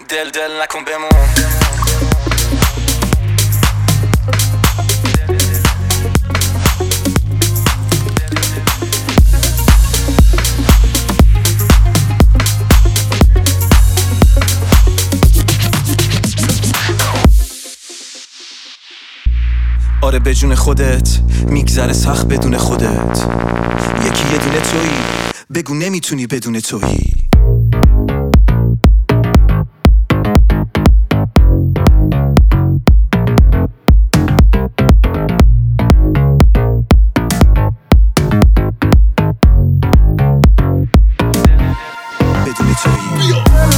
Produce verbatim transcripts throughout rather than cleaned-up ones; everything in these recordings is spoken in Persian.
دل دل نکن بمون. آره به جون خودت میگذره سخت بدون خودت. یکی یه دونه تویی، بگو نمیتونی بدون تویی. بدون تویی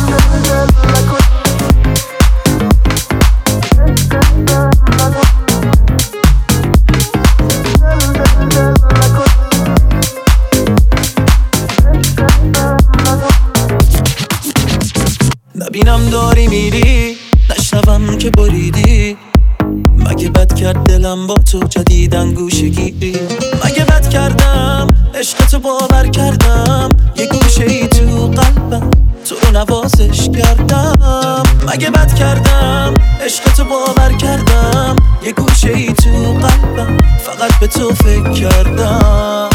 نبینم داری میری، نشنوم که بریدی. مگه بد کرد دلم با تو جدیدن گوشه گیری؟ مگه بد کردم عشق تو باور کردم، یه گوشه ای تو قلبم تو رو نوازش کردم. مگه بد کردم عشق تو باور کردم، یه گوشه ای تو قلبم فقط به تو فکر کردم.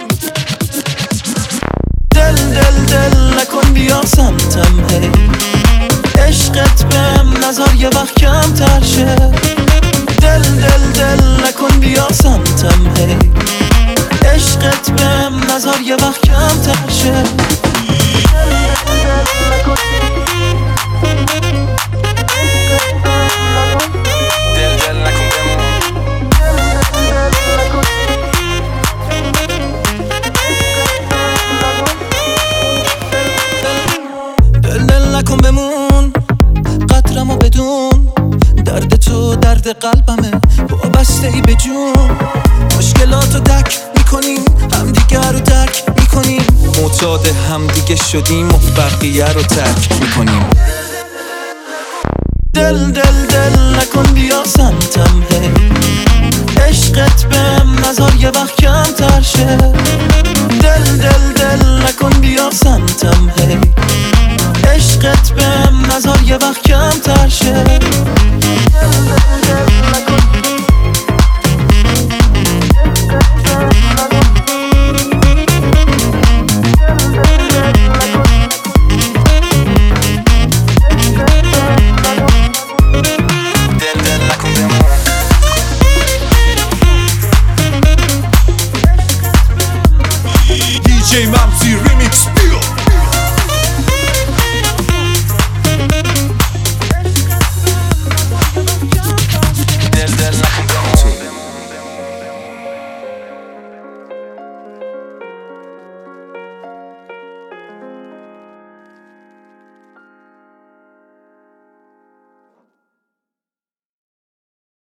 دل دل دل نکن بیا سمتم، هی عشقت بهم نظر یه وقت کم تر شه. دل دل دل نکن بیا سمتم، هی عشقت بهم نظر یه وقت کم تر شه. دل دل نکن بمون. دل دل نکن بمون، قدرمو بدون. درد تو درد قلبمه، وابسته ای به جون. مشکلاتو تک میکنیم، همدیگه رو ترک میکنیم. معتاد همدیگه شدیم و بقیه رو ترک میکنیم. دل دل دل نکن بیا سمتم، هی عشقت بهم نظر یه وقت کم تر شه. دل دل دل نکن بیا سمتم، هی عشقت بهم نظر یه وقت کم تر شه.